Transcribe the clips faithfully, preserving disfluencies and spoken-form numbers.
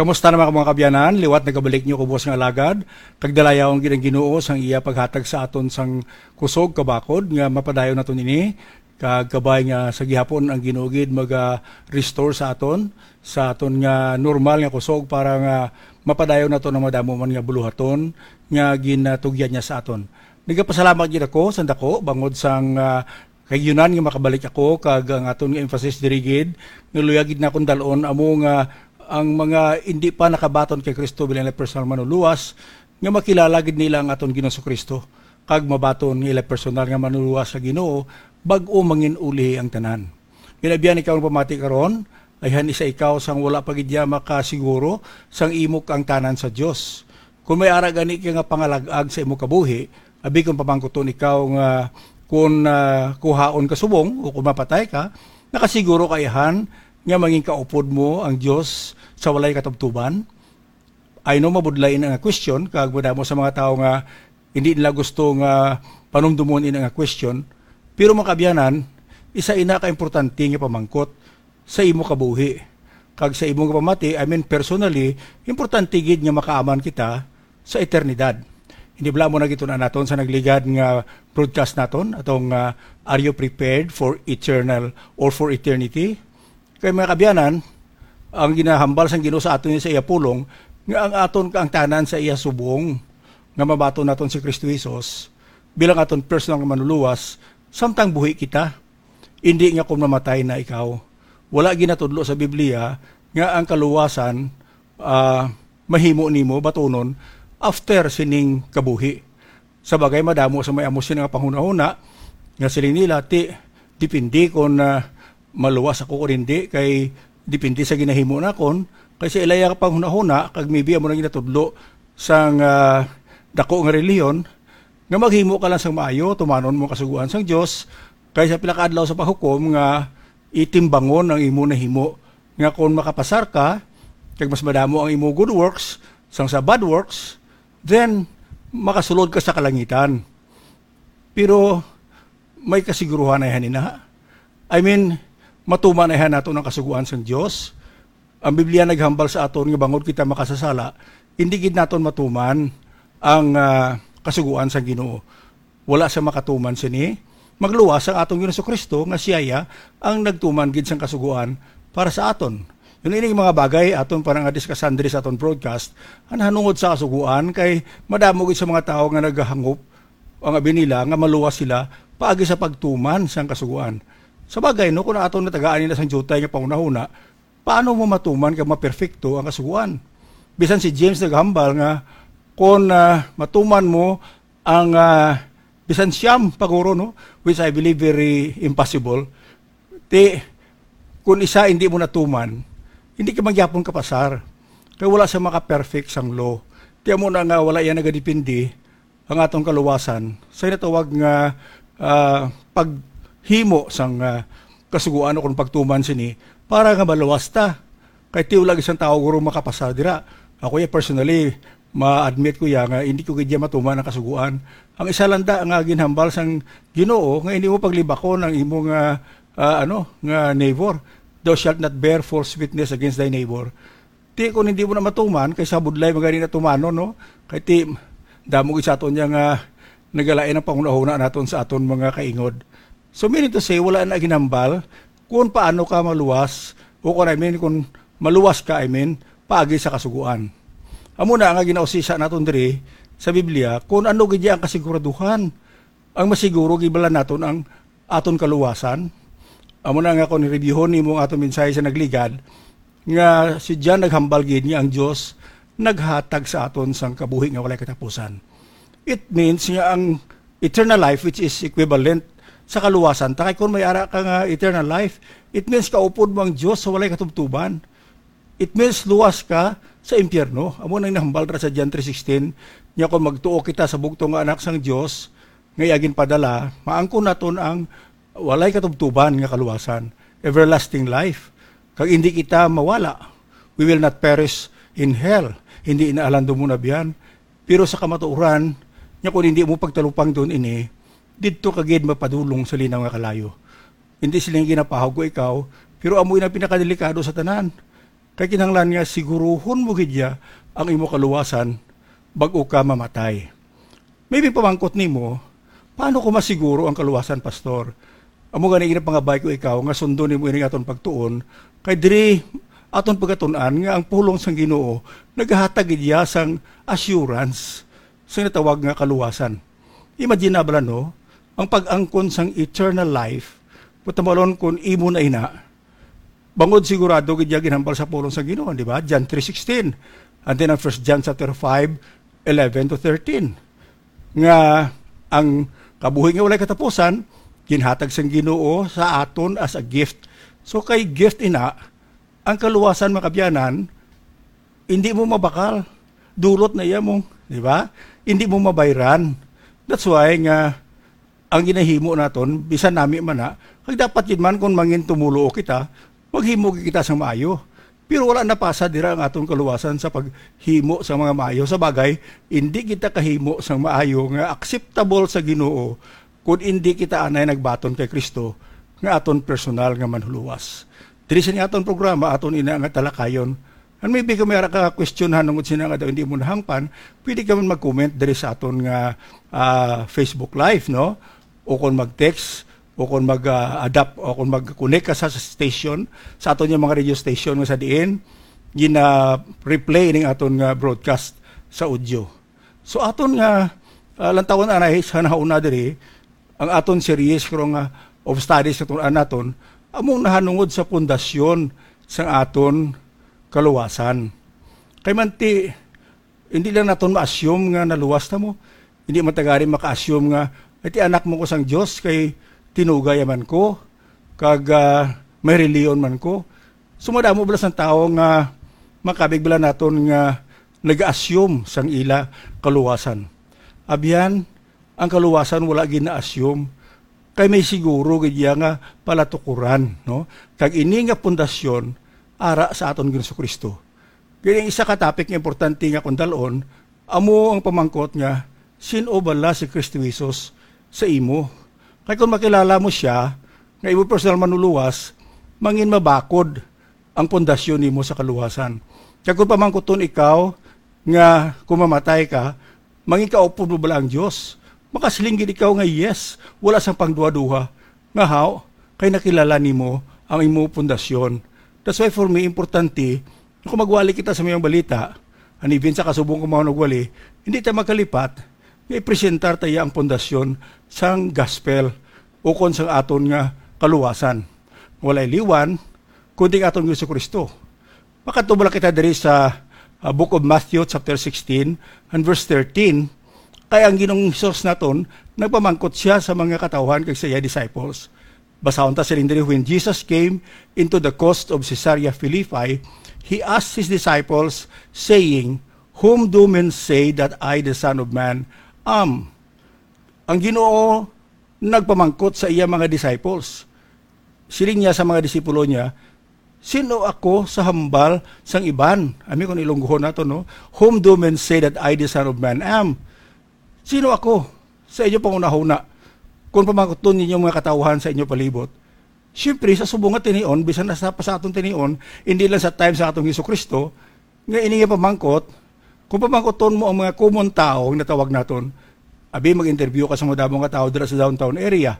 Kamusta naman mga kabyanan? Liwat nagabalik niyo kubos nga alagad. Kagdalayaw ang ginang Ginoo sang iya paghatag sa aton sang kusog kabakod nga mapadayon naton ini. Kagkabay nga sa gihapon ang Ginoo gid maga-restore sa aton sa aton nga normal nga kusog para nga mapadayon naton ang madamo man nga buluhaton nga ginatugyan niya sa aton. Nagapasalamat gid ako sa dako bangod sang uh, kay yunan nga makabalik ako kag ang aton nga emphasis diri gid nga luyagid na akong dalon amo nga ang mga hindi pa nakabaton kay Kristo bilang personal manuluwas nga makilala gid nila ang aton Ginoong Kristo kag mabaton nila personal nga manuluwas sa Ginoo bag-o mangin uli ang tanan. Ginabiyan ikaw ang pamati karon ayhan isa ikaw sang wala pa gid makasiguro sang imok ang tanan sa Dios. Kung may ara gani ka nga pangalag-ag sa imong kabuhi, abi kung pamangkuton ikaw nga kung uh, kuhaon ka subong o kung mapatay ka, nakasiguro kayahan nga manging kaupod mo ang Dios sa walay katubtuban. I know mabudlain nga question kag mo sa mga tao nga hindi nila gusto nga panumdumon ina nga question, pero makabyanan isa ina ka importante nga pamangkot sa imo kabuhi kag sa imong pamati. I mean personally importante gid nga makaaman kita sa eternidad. Hindi bala mo na gito na naton sa nagligad nga broadcast naton atong uh, are you prepared for eternal or for eternity? Kay mga kabyanan, ang ginahambal sang Ginoo sa aton sa iya pulong nga ang aton ka ang tanan sa iya subong nga mabaton naton si Kristo Jesus bilang aton personal nga manuluwas samtang buhi kita. Hindi nga kung mamatay na ikaw. Wala ginatudlo sa Biblia nga ang kaluwasan uh, mahimo nimo batunon after sining kabuhi. Sa bagay madamo sa may amos nga panghunahuna nga siling nila ti dipindi kon uh, maluwas ako o hindi kay dipindi sa ginahimo na kon kasi ilaya ka pang hunahuna kag maybe amo na ginatudlo sang uh, dako nga reliyon nga maghimo ka lang sang maayo tumanon mo kasuguan sang Dios kay sa pila ka adlaw sa pahukom nga itimbangon ang imo nahimo nga kon makapasar ka kag mas madamo ang imo good works sang sa bad works then makasulod ka sa kalangitan. Pero may kasiguruhan na yan ina. I mean matuman na nato ng kasuguan sa Dios. Ang Biblia naghambal sa aton nga bangod kita makasasala, hindi gid naton matuman ang uh, kasuguan sa Ginoo. Wala sa makatuman sini. Magluwas ang atong Ginoong Kristo nga siyaya ang nagtuman gid sang kasuguan para sa aton. Yun ini mga bagay aton parang diskusyon diri sa aton broadcast ang hanungod sa kasuguan kay madamo gid sa mga tawo nga naghahangop ang abi nila nga maluwas sila paagi sa pagtuman sang kasuguan. Sa bagay, no, kung atong natagaan nila sang jutay nga pangunahuna, paano mo matuman kag maperfecto ang kasuguan? Bisan si James naghambal nga kung uh, matuman mo ang uh, bisan siyam paguro, no, which I believe very impossible, ti kung isa hindi mo natuman, hindi ka magyapon kapasar. Kaya wala sa maka-perfect sang law. Tiyan mo na nga wala yan nagadipindi ang atong kaluwasan. Sa natawag nga uh, pag himo sang uh, kasuguan o kung pagtuman sini para nga maluwas ta. Kay tiulag isang tao guro makapasa dira. Ako ya personally ma-admit ko ya nga hindi ko gidya matuman ang kasuguan. Ang isa landa nga ginhambal sang Ginoo nga hindi mo paglibakon ang imong uh, uh, ano nga neighbor. Thou shalt not bear false witness against thy neighbor. Ti kung hindi mo na matuman kay sa budlay magani na tumano no. Kay ti damo gid sa aton nga nagalain ang pangunahuna naton sa aton mga kaingod. So meaning to say, wala na ginambal kung paano ka maluwas o kung I mean, kung maluwas ka, I mean, paagi sa kasuguan. Amo na nga ginausisa naton diri sa Biblia kung ano gid ang kasiguraduhan. Ang masiguro gibala naton ang aton kaluwasan. Amo na nga kung reviewon nimo ang aton mensahe sa nagligad nga si John naghambal gid niya ang Dios naghatag sa aton sang kabuhi nga walay katapusan. It means nga ang eternal life which is equivalent sa kaluwasan. Takay kung may ara ka nga eternal life, it means kaupod mo ang Diyos sa walay katubtuban. It means luwas ka sa impyerno. Amo nang nahambal ra sa John three sixteen, nya kung magtuo kita sa bugtong nga anak sang Diyos, nga iagin padala, maangkon naton ang walay katubtuban nga kaluwasan, everlasting life. Kag hindi kita mawala, we will not perish in hell. Hindi inaalando mo na biyan. Pero sa kamatuoran, nya kung hindi mo pagtalupang doon ini, dito kagid mapadulong sa linaw nga kalayo. Hindi silang ginapahog ko ikaw, pero amoy na pinakadelikado sa tanan. Kay kinahanglan nga siguruhon mo gid ya ang imo kaluwasan bag-o ka mamatay. Maybe pamangkot nimo, paano ko masiguro ang kaluwasan, pastor? Amo gani ina pangabay ko ikaw nga sundo nimo ini aton pagtuon kay diri aton pagatunan nga ang pulong sang Ginoo nagahatag gid sang assurance sa natawag nga kaluwasan. Imagine na bala no, ang pag-angkon sang eternal life, putamalon kun imo na ina, bangod sigurado gid ginhambal sa pulong sang Ginoo, di ba? John three sixteen. And then ang First John chapter five, eleven to thirteen. Nga ang kabuhi nga walay katapusan, ginhatag sang Ginoo sa aton as a gift. So kay gift ina, ang kaluwasan makabyanan, hindi mo mabakal. Dulot na iya mo, di ba? Hindi mo mabayran. That's why nga ang ginahimo naton bisan nami man na, kag dapat yun man kung mangin tumulo kita, maghimo kita sa maayo. Pero wala napasa dira ang atong kaluwasan sa paghimo sa mga maayo. Sa bagay, hindi kita kahimo sa maayo nga acceptable sa Ginoo kung hindi kita anay nagbaton kay Kristo nga aton personal nga manhuluwas. Diri sa aton programa, aton ina nga talakayon. And maybe kung mayroon ka questionhan nung sina nga daw hindi mo nahangpan, pwede ka man mag-comment diri sa aton nga uh, Facebook Live, no? O kung mag-text, o kung mag-adapt, o kung mag-connect ka sa station, sa aton yung mga radio station nga sa diin, gina-replay ning aton nga broadcast sa audio. So aton nga, uh, lantawon anay, sa nauna diri, ang aton series karong nga of studies sa tunan naton, among nahanungod sa pundasyon sa aton kaluwasan. Kay manti, hindi lang naton ma-assume nga naluwas na mo, hindi matagari maka-assume nga, iti anak mo ko sang Diyos, kay tinugay man ko, kag uh, may reliyon man ko. Sumadamo bala sang tao nga makabig bala naton nga nag-assume sang ila kaluwasan. Abyan, ang kaluwasan wala gina-assume, kay may siguro gidya nga palatukuran, no? Kag ini nga pundasyon ara sa aton Ginoong Kristo. Kaya isa ka topic nga importante nga kundalon, amo ang pamangkot nga sino bala si Kristo Jesus sa imo. Kaya kung makilala mo siya, nga imo personal manuluwas, mangin mabakod ang pundasyon nimo sa kaluwasan. Kaya kung pamangkuton ikaw, nga kumamatay ka, mangin kaupod mo bala ang Diyos. Makasilingin ikaw nga yes, wala sang pangduha-duha. Nga how, kay nakilala nimo ang imo pundasyon. That's why for me, importante, kung magwali kita sa mayong balita, anibin sa kasubong kumaw nagwali, hindi tayo magkalipat, nga ipresentar tayo ang pundasyon sang gospel o kon sang aton nga kaluwasan. Walay liwan, kundi aton Ginoong Kristo. Makatubala kita diri sa uh, Book of Matthew chapter sixteen and verse thirteen, kaya ang Ginoong Hesus naton, nagpamangkot siya sa mga katawhan kag sa iya disciples. Basahon ta siling diri, when Jesus came into the coast of Caesarea Philippi, he asked his disciples, saying, whom do men say that I, the Son of Man, am? Ang Ginoo nagpamangkot sa iya mga disciples. Siling niya sa mga disipulo niya, sino ako sa hambal sang iban? Ami kung ilungguhon nato, no? Whom do men say that I, the Son of Man, am? Sino ako sa inyo pangunahuna? Kung pamangkuton ninyo mga katawhan sa inyo palibot. Siyempre, sa subong nga tinion, bisan na sa pasatong tinion, hindi lang sa time sa atong Jesucristo, nga ini nga pamangkot, kung pamangkuton mo ang mga common tao, ang natawag naton, abi mag-interview ka sa mga damong tao dira sa downtown area.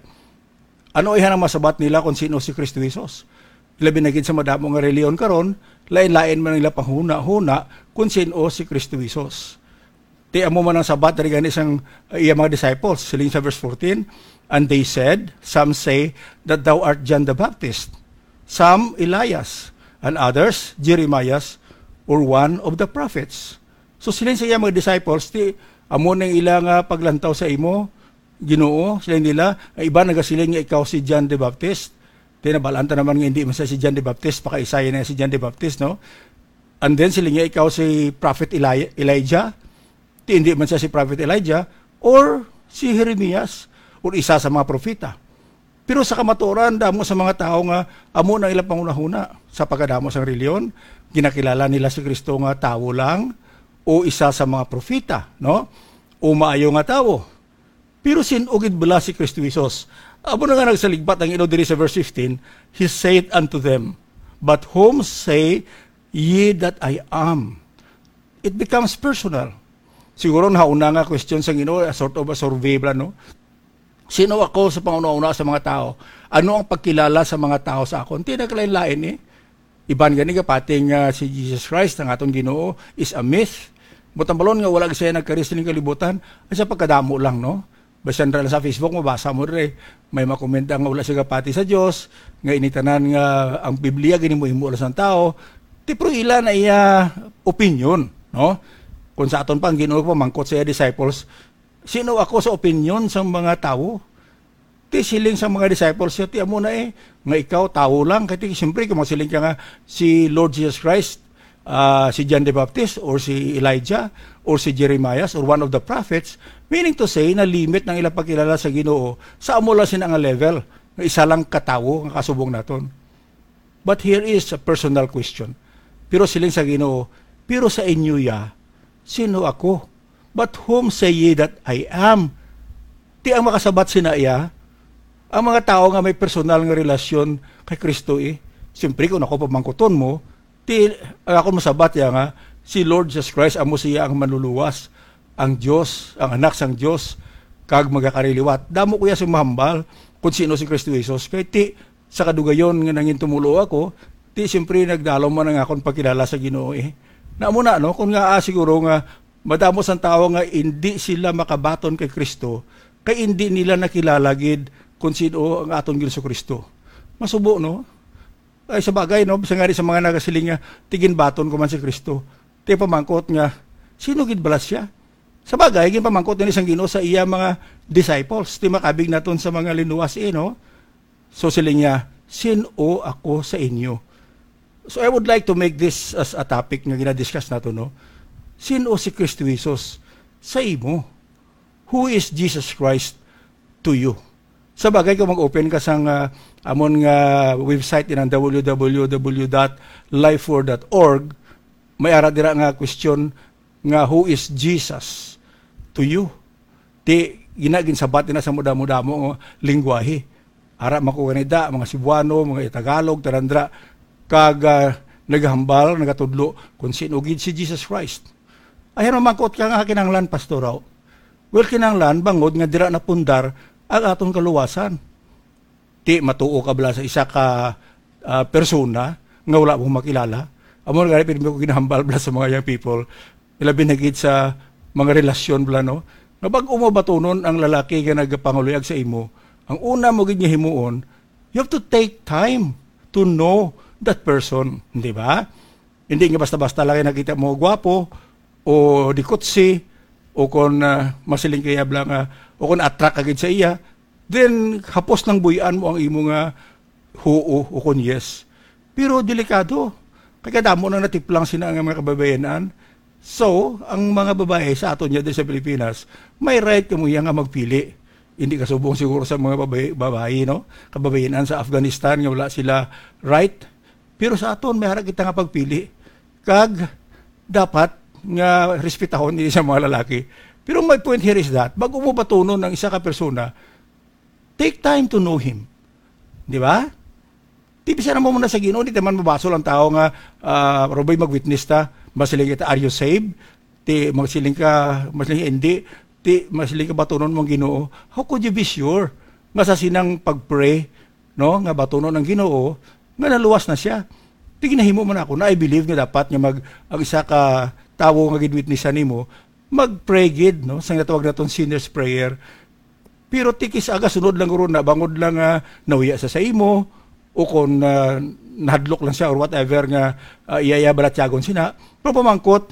Ano ihan ang masabat nila kung sino si Kristo Jesus? Labi na gid sa madamong nga reliyon karon, lain-lain man nila panghuna-huna kung sino si Kristo Jesus. Ti amo man ang sabat diri gani sang uh, iya mga disciples, siling sa verse fourteen, and they said, some say that thou art John the Baptist, some Elias, and others Jeremiah or one of the prophets. So siling sa iya mga disciples, ti amo nang ila nga paglantaw sa imo, Ginoo, sila nila, ay iba nagasiling nga ikaw si John the Baptist. Tinabalanta naman nga hindi man si John the Baptist, pakaisaya na si John the Baptist, no? And then sila nga ikaw si Prophet Eli- Elijah, ti hindi man siya si Prophet Elijah, or si Jeremias, or isa sa mga propeta. Pero sa kamatuoran, damo sa mga tao nga, amo na ilang pangunahuna, sa pagkadamo sa reliyon, ginakilala nila si Kristo nga tao lang, o isa sa mga propeta, no? O maayo nga tao. Pero sinugid bala si Kristo Jesus. Amo na nga nagsaligbat ang ino diri sa verse fifteen, he said unto them, but whom say ye that I am. It becomes personal. Siguro nauna nga question sa Ginoo, a sort of a survey ba, no? Sino ako sa panguna-una sa mga tao? Ano ang pagkilala sa mga tao sa akon? Hindi naglain-lain eh. Iban gani ka pating uh, si Jesus Christ, ang atong Ginoo, is a myth. Butambalon nga wala siya nagkaris ng kalibutan, ay sa pagkadamo lang, no? Basta na sa Facebook, mabasa mo rin. May makomenta nga wala siya kapati sa Diyos, nga initanan nga ang Biblia, ginimo-himo lang sa tao. Tipro ilan ay uh, opinion, no? Kung sa aton pang Ginoo pa, mangkot sa disciples, sino ako sa opinion sa mga tao? Ti siling sa mga disciples, ti amo na eh, nga ikaw, tao lang. Kaya siyempre, kung masiling ka nga si Lord Jesus Christ, Uh, si John the Baptist or si Elijah or si Jeremiah or one of the prophets, meaning to say na limit ng ilang pagkilala sa Ginoo sa amo lang sila nga level nga isa lang katawo nga kasubong naton. But here is a personal question. Pero siling sa Ginoo, pero sa inyo ya, sino ako? But whom say ye that I am? Ti ang makasabat sina iya, ang mga tao nga may personal nga relasyon kay Kristo eh. Siyempre kung ako pamangkuton mo, Ti, ako masabat ya nga, si Lord Jesus Christ, amo siya ang manluluwas, ang Diyos, ang anak sang Diyos, kag magakariliwat. Damo ko ya si mahambal, kung sino si Kristo Jesus. Kaya ti, sa kadugayon nga nangin tumulo ako, ti, siyempre nagdalaw man ang akong pagkilala sa Ginoo eh. Naamo na, no? Kung nga ah, siguro nga, madamos ang tao nga, hindi sila makabaton kay Kristo, kay hindi nila nakilalagid kung sino ang aton Ginoong Kristo. Masubo, no? Ay sa bagay, no? Bisa nga rin sa mga nagasiling nga, tigin baton ko man si Kristo. Ti pamangkot nga, sino gid balas siya? Sa bagay, gin pamangkot ni isang Ginoo sa iya mga disciples. Ti makabig naton sa mga linuwas eh, no? So siling niya, sino ako sa inyo? So I would like to make this as a topic nga ginadiscuss nato, no? Sino si Kristo Jesus sa imo? Who is Jesus Christ to you? Sa bagay, kung mag-open ka sa uh, amon nga website in ang w w w dot lifeword dot org, may ara dira nga question nga who is Jesus to you? Ti ginagin sabat na sa muda-mudamo lingwahe. Ara makuwanida, mga Cebuano, mga Tagalog, tarandra, kag uh, naghambal, nagatudlo, kung sino gid si Jesus Christ. Ayan mamangkot ka nga kinanglan, pastoraw. Well, kinanglan, bangod nga dira na pundar ang atong kaluwasan. Ti matuo ka bala sa isa ka uh, persona nga wala mong makilala. Amo nga rin ko ginahambal bala sa mga young people. Ilabi na gid sa mga relasyon bala, no? Nga bag umabatunon ang lalaki nga nagapanguluyag sa imo, ang una mo gid nga himuon, you have to take time to know that person, di ba? Hindi nga basta-basta lang nakita mo gwapo o dikotsi o kung uh, masiling kaya bala nga o kung attract agad sa iya, then hapos ng buyan mo ang imo nga huo o kung yes. Pero delikado. Kaya damo nang natiplang sina ang mga kababayanan. So, ang mga babae sa aton niya sa Pilipinas, may right ka mo yan nga magpili. Hindi ka subong siguro sa mga babae, babae no? Kababayanan sa Afghanistan, nga wala sila right. Pero sa aton, may harap kita nga pagpili. Kag, dapat nga respetahon din sa mga lalaki. Pero my point here is that, bago mo batunon ng isa ka persona, take time to know him. Di ba? Tipisa na mo muna sa Ginoo, di naman mabaso lang tao nga, uh, robay mag-witness ta, masiling kita, are you saved? Ti, masiling ka, masiling hindi, ti, masiling ka batunon mong Ginoo. How could you be sure? Nga sa sinang pag-pray, no, nga batunon ng Ginoo, nga naluwas na siya. Ti, ginahimo man ako na I believe nga dapat nga mag, ang isa ka tao nga gid-witnessan nimo, mag-pray gid, no? Sang natawag naton sinner's prayer. Pero tikis aga sunod lang guro na bangod lang uh, nawiya sa sa imo o kung uh, nahadlok lang siya or whatever nga uh, iyaya balatyagon sina. Pero pamangkot,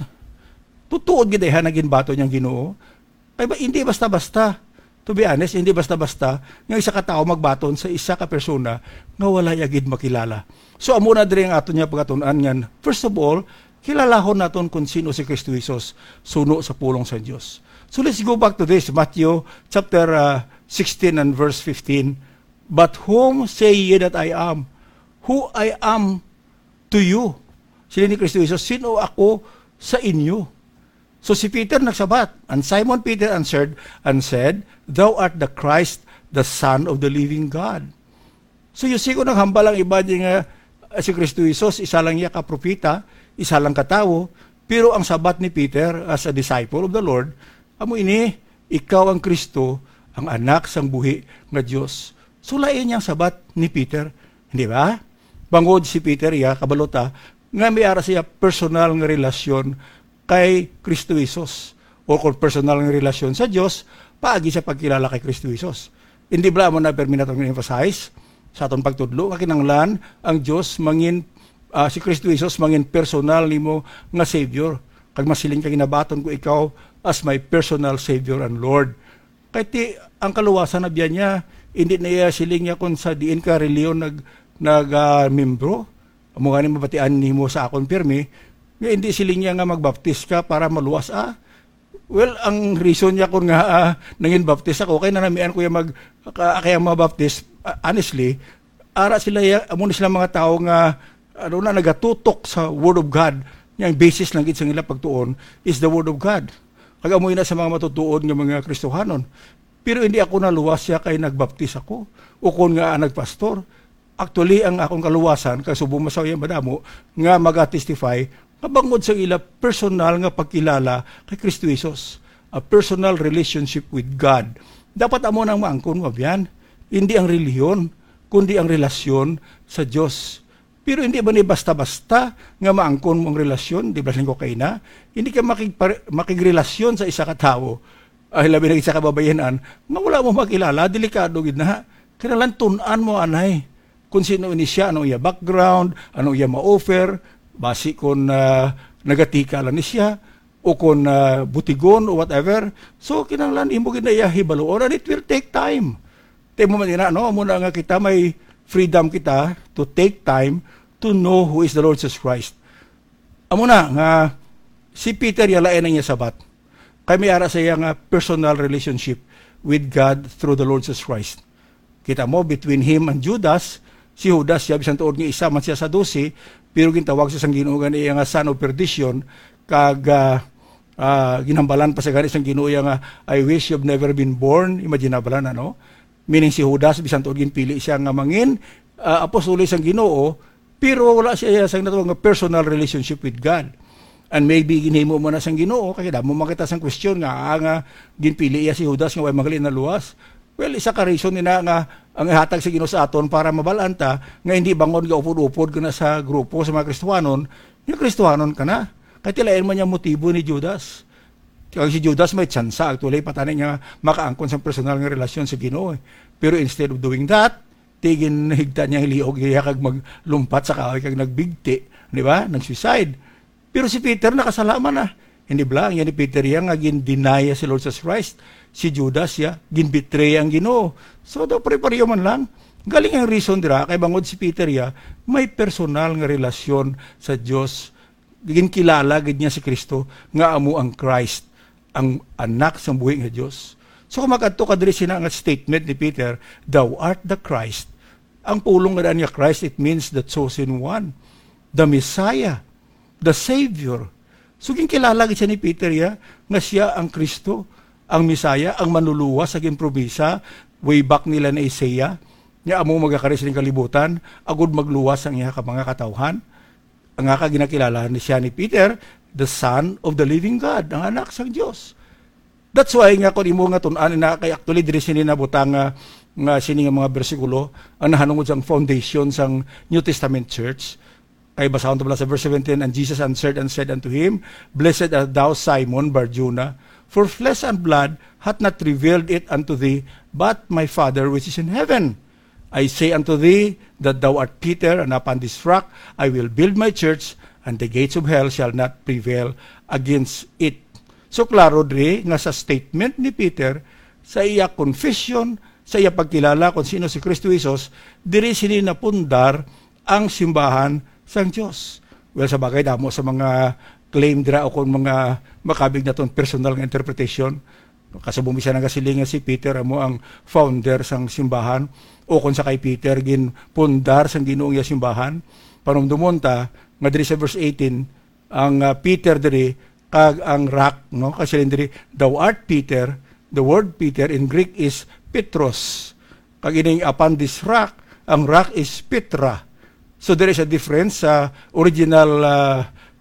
tutuod gid ha naging bato niyang Ginoo. Ay ba hindi basta-basta. To be honest, hindi basta-basta nga isa ka tao magbaton sa isa ka persona nga wala yagid makilala. So amo na diri ang ato niya pagatunan ngan. First of all, kilalahon naton kung sino si Kristo Jesus suno sa pulong sa Dios. So let's go back to this, Matthew chapter uh, sixteen and verse fifteen. But whom say ye that I am? Who I am to you? Sila ni Kristo Jesus, sino ako sa inyo? So si Peter nagsabat, and Simon Peter answered and said, Thou art the Christ, the Son of the living God. So you see ko naghambal ang iba niya nga si Kristo Jesus, isa lang niya kapropita, isa lang katawo, pero ang sabat ni Peter as a disciple of the Lord, amo ini, ikaw ang Kristo, ang anak sang buhi nga Dios. Sulayan niya ang sabat ni Peter, hindi ba? Bangod si Peter, ya, kabalota, nga may ara siya personal nga relasyon kay Kristo Jesus. O kung personal nga relasyon sa Dios, paagi sa pagkilala kay Kristo Jesus. Hindi ba mo na perminatong emphasize sa atong pagtudlo, kakinanglan ang Dios mangin, uh, si Kristo Jesus mangin personal nimo nga Savior. Kag masiling ka ginabaton ko ikaw as my personal Savior and Lord. Kaya ti, ang kaluwasan na biyan niya, hindi na iya siling niya kung sa diin ka reliyon nag, nag uh, membro, amo nga ni mabatian nimo sa akon pirmi, nga hindi siling niya nga magbaptis ka para maluwas ah. Well, ang reason niya kung nga uh, nangin baptis ako, kaya nanamian ko yung mag, uh, kaya mabaptis, uh, honestly, ara sila, amo na sila mga tao nga, ano na, nagatutok sa Word of God, yung basis lang sa nila pagtuon is the Word of God. Kaya amoy na sa mga matutuon ng mga Kristohanon. Pero hindi ako naluwas siya kay nagbaptis ako, o kung nga nagpastor. Actually, ang akong kaluwasan, kaya subong masaw yung madamo, nga mag-testify, kabangod sa ila personal nga pagkilala kay Kristo Jesus. A personal relationship with God. Dapat amo nang maangkon mo yan. Hindi ang relihiyon, kundi ang relasyon sa Diyos. Pero hindi ba ni basta-basta nga maangkon mo ang relasyon, di ba ko kayo na? Hindi ka makig, makigrelasyon sa isa katao, ay labi na isa kababayanan, nga wala mo makilala, delikado gid na. Kailangan tunan mo anay, kung sino ini siya, anong iya background, anong iya ma-offer, basi kung uh, nagatika lang ni siya, o kung uh, butigon o whatever. So, kinanglan, imo gid na iya hibaluon, and it will take time. Tayo mo man ina, no? Muna nga kita may freedom kita to take time to know who is the Lord Jesus Christ. Amo na, nga si Peter yalain na niya sabat. Kaya may ara sa iya nga personal relationship with God through the Lord Jesus Christ. Kita mo, between him and Judas, si Judas, siya bisan tuod nga isa man siya sa dosi, pero gintawag siya sang Ginoo nga iya nga son of perdition, kag uh, uh, ginambalan pa sa gani sang Ginoo nga, I wish you've never been born, imagine nabalan, ano? Meaning si Judas, bisan tuod ginpili siya nga mangin, uh, apostolos sang Ginoo, pero wala siya sang natawag nga personal relationship with God. And maybe ginhimo mo na sang Ginoo, kaya damo makita sang question nga, nga ginpili iya si Judas nga way magali na luwas. Well, isa ka reason nina nga ang ihatag sa Ginoo sa aton para mabalanta nga hindi bangon nga upod-upod ka na sa grupo sa mga Kristohanon, yung Kristohanon ka na. Kaya tilayan man niya motibo ni Judas. Kaya si Judas may tsansa, actually patanin niya makaangkon sa personal nga relasyon sa Ginoo. Pero instead of doing that, tigin higta niya hiliog iya kag maglumpat sa kahoy kag nagbigti, di ba? Nag-suicide. Pero si Peter nakasalaman na. Hindi ba? Yan ni Peter yan nga gin-deny si Lord Jesus Christ. Si Judas ya, gin-betray ang Ginoo. So daw pare-pareho man lang. Galing ang reason dira kay bangod si Peter ya, may personal nga relasyon sa Dios. Ginkilala gid niya si Kristo nga amo ang Christ, ang anak sa buhi nga Dios. So kung makadto ka diri sina nga statement ni Peter, thou art the Christ. Ang pulong nga niya Christ, it means the chosen one, the Messiah, the Savior. So ginkilala gid siya ni Peter ya, nga siya ang Kristo, ang Messiah, ang manluluwas sa ginprobisa, way back nila na Isaiah, nga amo magakaris ning kalibutan, agud magluwas ang iya ka mga katawhan. Ang nga ginakilala ni siya ni Peter, the Son of the Living God, ang anak sang Dios. That's why nga kung imo nga tun-an na kay actually diri sini nabutang nga nga sini nga mga bersikulo ang nahanungod sang foundation sang New Testament Church. Kay basahon to sa verse seventeen, and Jesus answered and said unto him, Blessed art thou, Simon Bar-Jona, for flesh and blood hath not revealed it unto thee, but my Father which is in heaven. I say unto thee that thou art Peter, and upon this rock I will build my church, and the gates of hell shall not prevail against it. So klaro dre nga sa statement ni Peter, sa iya confession, sa iya pagkilala kung sino si Kristo Jesus, diri sini napundar ang simbahan sang Dios. Well, sa bagay damo sa mga claim dira o kung mga makabig na ton personal nga interpretation, kasubong bisa nga silingan si Peter amo ang founder sang simbahan, o kung sa kay Peter gin pundar sang Ginoong iya simbahan. Panumdumon ta nga diri sa verse eighteen, ang uh, Peter diri kag ang rock, no, kasi diri thou art Peter. The word Peter in Greek is Petros. Kag ining upon this rock, ang rock is Petra. So there is a difference sa uh, original uh,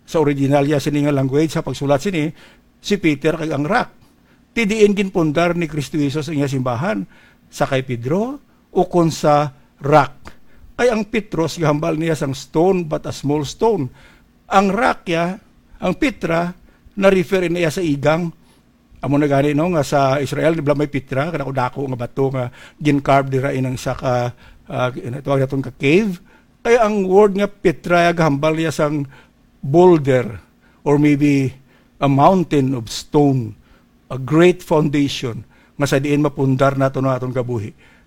Sa original ya sini nga language sa pagsulat sini, si Peter kag ang rock. Tidiin ginpundar ni Kristo Jesus ang iya simbahan sa kay Pedro o kon sa rock. Kay ang Petros gahambal niya sang stone but a small stone. Ang rock ya, ang Petra na refer niya sa igang. Amo na gani no nga sa Israel di ba may Petra kana dako nga bato nga gin-carve dira inang sa ka uh, tawag naton ka cave. Kaya ang word nga Petra gahambal niya sang boulder or maybe a mountain of stone, a great foundation nga sa diin mapundar nato na aton kabuhi.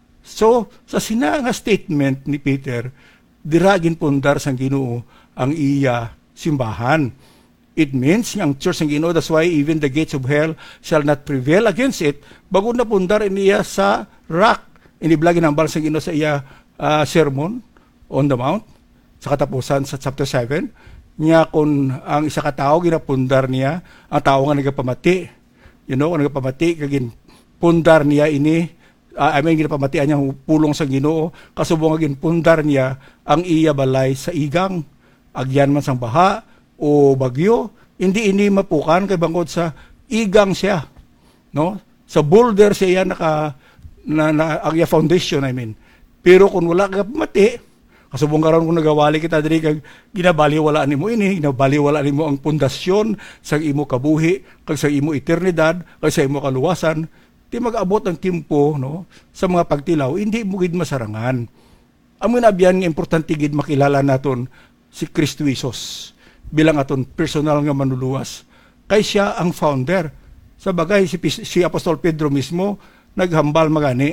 So sa sina nga statement ni Peter, dira ginpundar sang Ginoo ang iya simbahan. It means nga ang church ng Ginoo, that's why even the gates of hell shall not prevail against it. Bago na pundar niya sa rock, iniblagi ng ambal sa Ginoo sa iya uh, sermon on the mount sa katapusan sa chapter seven. Niya kung ang isa ka tao ginapundar niya, ang tao nga nagapamati, you know, nagapamati kagin pundar niya ini, uh, I mean ginapamatian niya pulong sa Ginoo, kasubong nga ginpundar niya ang iya balay sa igang, agyan man sang baha o bagyo, hindi ini mapukan kay bangod sa igang siya, no? Sa boulder siya naka na, na agya foundation, I mean. Pero kung wala ka mati, kasubong karon kung nagawali kita diri kag ginabaliwala nimo ini, ginabaliwala nimo ang pundasyon sa imo kabuhi, kag sa imo eternidad, kag sa imo kaluwasan, di mag-abot ang tiempo, no, sa mga pagtilaw, hindi mo gid masarangan. Amo na biyan nga importante gid makilala naton si Kristo Jesus bilang aton personal nga manluluwas. Kay siya ang founder. Sa bagay si, si Apostol Pedro mismo naghambal magani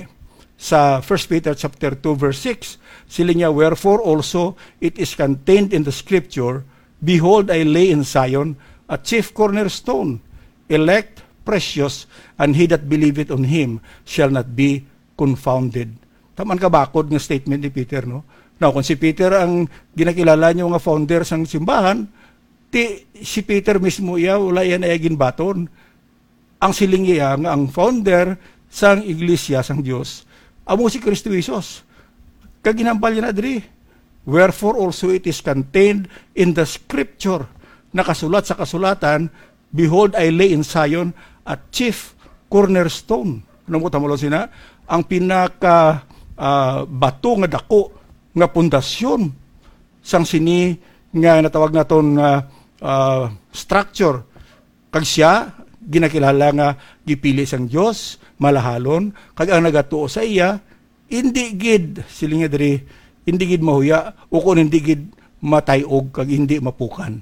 sa First Peter chapter two verse six. Sila niya, wherefore also it is contained in the scripture, behold, I lay in Zion a chief cornerstone, elect, precious, and he that believeth on him shall not be confounded. Taman kabakod nga statement ni Peter, no? Now, kung si Peter ang ginakilala niyo nga founder sang simbahan, ti si Peter mismo iya wala yan ay ginbaton. Ang siling iya nga ang founder sang iglesia sang Dios amo si Kristo Jesus. Kaginambal niya na diri. Wherefore also it is contained in the scripture, nakasulat sa kasulatan, behold I lay in Zion a chief cornerstone. Ano mo tamo sina? Ang pinaka uh, bato nga dako nga pundasyon sang sini nga natawag naton nga uh, uh, structure. Kag siya ginakilala nga gipili sang Dios, malahalon, kag ang nagatuo sa iya hindi gid silinga diri, hindi gid mahuya o kung hindi gid matayog kag hindi mapukan.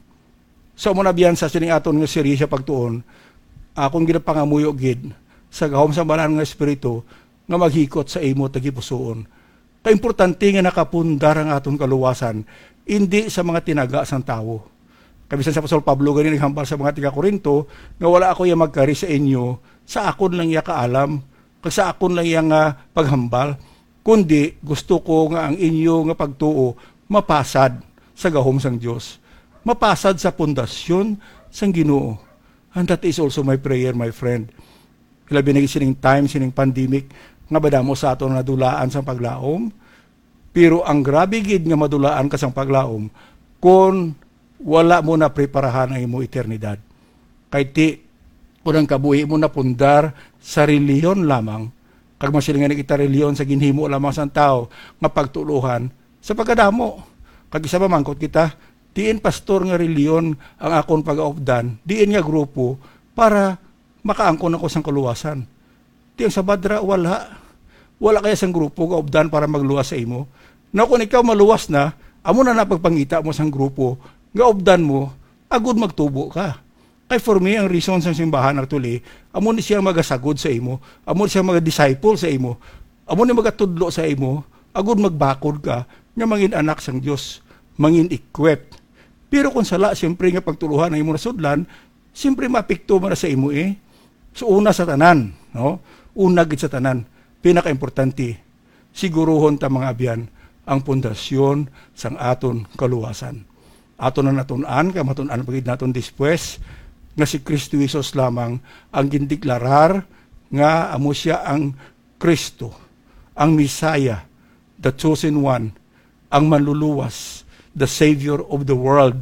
So mo na biyan sa sining aton nga serye sa pagtuon, akong ginapangamuyo gid sa gahom sa banal nga espiritu nga maghikot sa imo tagipusoon. Kaimportante nga nakapundar ang aton kaluwasan, hindi sa mga tinaga sang tawo. Kabisan sa Apostol Pablo gani naghambal sa mga tiga Korinto nga wala ako yang magkari sa inyo, sa akon lang iya kaalam, kag sa akon lang iya nga paghambal, kundi gusto ko nga ang inyo nga pagtuo mapasad sa gahom sang Dios, mapasad sa pundasyon sang Ginoo. And that is also my prayer, my friend. Labi na sining time, sining pandemic, nga badamo sa aton nadulaan sang paglaom, pero ang grabe gid nga madulaan ka sang paglaom kung wala mo na preparahan ang imo eternidad. Kay ti unang kabuhi mo na pundar sa reliyon lamang, kag masilingan kita reliyon sa ginhimo lamang sang tao nga pagtuluhan sa pagkadamo. Kag isa pa mangkot kita, diin pastor nga reliyon ang akon pag-aupdan, diin nga grupo para makaangkon ako sang kaluwasan. Ti ang sabadra wala. Wala kaya sang grupo kaupdan para magluwas sa imo. Na kung ikaw maluwas na, amo na napagpangita mo sang grupo, nga updan mo, agud magtubo ka. Kay for me, ang reason sa simbahan actually, amo ni siya magasagod sa imo, amo ni siya maga-disciple sa imo, amo ni magatudlo sa imo, agud magbakod ka, nga mangin anak sang Dios, mangin equipped. Pero kung sala, siyempre nga pagtuluhan ang imo nasudlan, siyempre mapikto mo na sa imo eh. So una sa tanan, no? Una gid sa tanan, pinaka-importante, siguruhon ta mga abyan, ang pundasyon sang aton kaluwasan. Aton na natun-an, kamatunan pagid naton dispwes, nga si Kristo Jesus lamang ang gindeklarar nga amo siya ang Kristo, ang Messiah, the chosen one, ang manluluwas, the Savior of the world,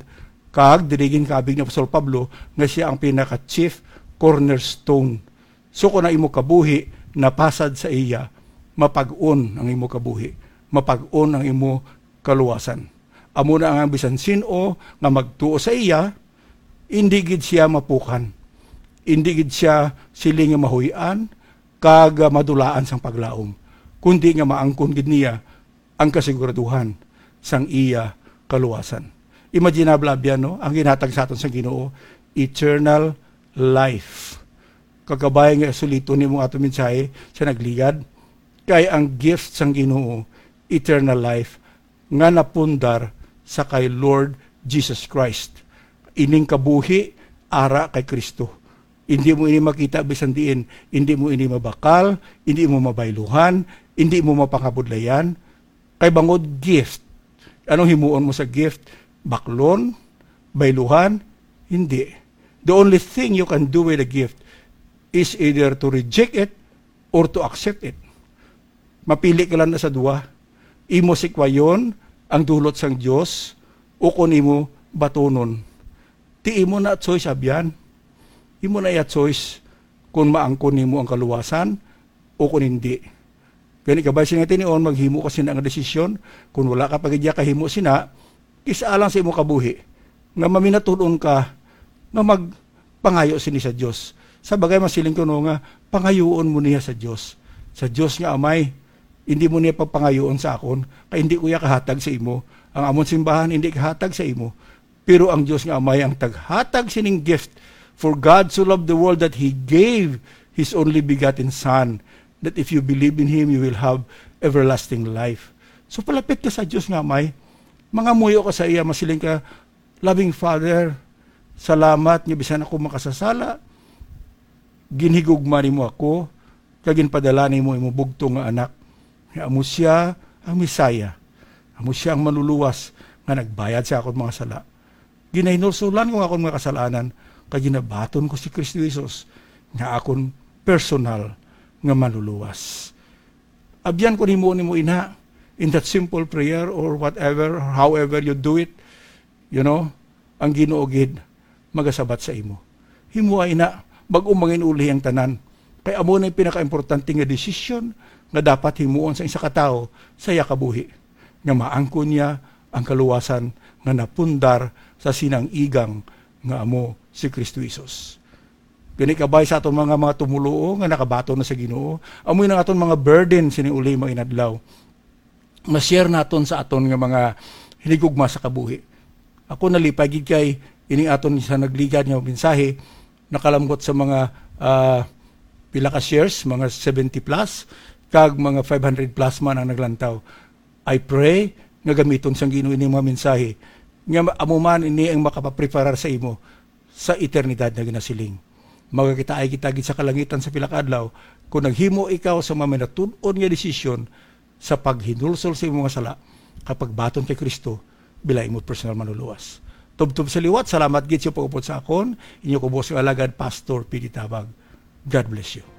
Kag dirigin kabig ni Apostol Pablo nga siya ang pinaka-chief cornerstone. So kung ang imo kabuhi napasad sa iya, mapag-on ang imo kabuhi, mapag-on ang imo kaluwasan. Amo na ang bisan sino nga magtuo sa iya, hindi gid siya mapukan, hindi gid siya siling nga mahuyan, kag madulaan sang paglaom, kundi nga maangkon gid niya ang kasiguraduhan sang iya kaluwasan. Imaginable abyan, no? Ang ginhatag sa aton sa Ginoo, eternal life. Kagabay nga sulito ni mong ato mensahe sa nagligad, kay ang gift sang Ginoo, eternal life, nga napundar sa kay Lord Jesus Christ. Ining kabuhi, ara kay Kristo. Hindi mo ini makita bisan diin, hindi mo ini mabakal, hindi mo mabayluhan, hindi mo mapangabudlayan, kay bangod gift. Anong himuon mo sa gift? Baklon? Bayluhan? Hindi. The only thing you can do with a gift is either to reject it or to accept it. Mapili ka lang na sa duwa. Imo sikwayon ang dulot sang Dios o kun imo batonon. Ti imo na choice abyan. Imo na ya choice kung maangkon nimo ang kaluwasan o kung hindi. Kani kabay singa tinion maghimo ka sina nga desisyon, kung wala ka pagidya kahimo sina, isaalang sa imo kabuhi nga maminatulon ka nga magpangayo sini sa Dios. Sa bagay masiling ko no nga pangayoon mo niya sa Dios. Sa Dios nga amay, hindi mo niya pagpangayoon sa akon, kay hindi ko ya kahatag sa imo. Ang amon simbahan hindi kahatag sa imo. Pero ang Dios nga amay ang taghatag sining gift. For God so loved the world that He gave His only begotten Son, that if you believe in Him, you will have everlasting life. So palapit ka sa Diyos nga may, mga muyo ka sa iya, masiling ka, loving Father, salamat, nga bisan ako makasasala, ginhigugma ni mo ako, kaginpadala ni mo imo bugtong nga anak, nga amo siya ang Misaya, amo siya ang manluluwas, nga nagbayad sa akong mga sala. Ginahinulsulan ko akong mga kasalanan, kaya ginabaton ko si Kristo Jesus, nga akong personal nga manluluwas. Abyan ko ni mo ni mo ina, in that simple prayer or whatever, or however you do it, you know, ang ginuogid, magasabat sa imo. Himuay na, mag-umangin uli ang tanan. Kaya amo na yung pinaka-importante nga desisyon nga dapat himuon sa isa katao sa yakabuhi. Nga maangkon niya ang kaluwasan nga napundar sa sinang igang nga amo si Kristo Jesus. Gani kabay sa aton mga mga tumuluo nga nakabato na sa Ginoo. Amoy na aton mga burden sini uli mga inadlaw. Ma-share naton sa aton nga mga hinigugma sa kabuhi. Ako nalipay gid kay ini aton sa nagligad nga mensahe nakalamgot sa mga uh, pila ka shares, mga seventy plus kag mga five hundred plus man ang naglantaw. I pray nga gamiton sang Ginoo ini mga mensahe nga amo man ini ang makapapreparar sa imo sa eternidad na ginasiling. Magakita ay kita gid sa kalangitan sa pila ka adlaw kung naghimo ikaw sa mga minatun-on nga desisyon sa paghinulsol sa imong mga sala kapag baton kay Kristo bilay mo personal manluluwas. Tubtub sa liwat, salamat gid sa pag-upod sa akon. Inyo ko boss nga alagad Pastor P D Tabag. God bless you.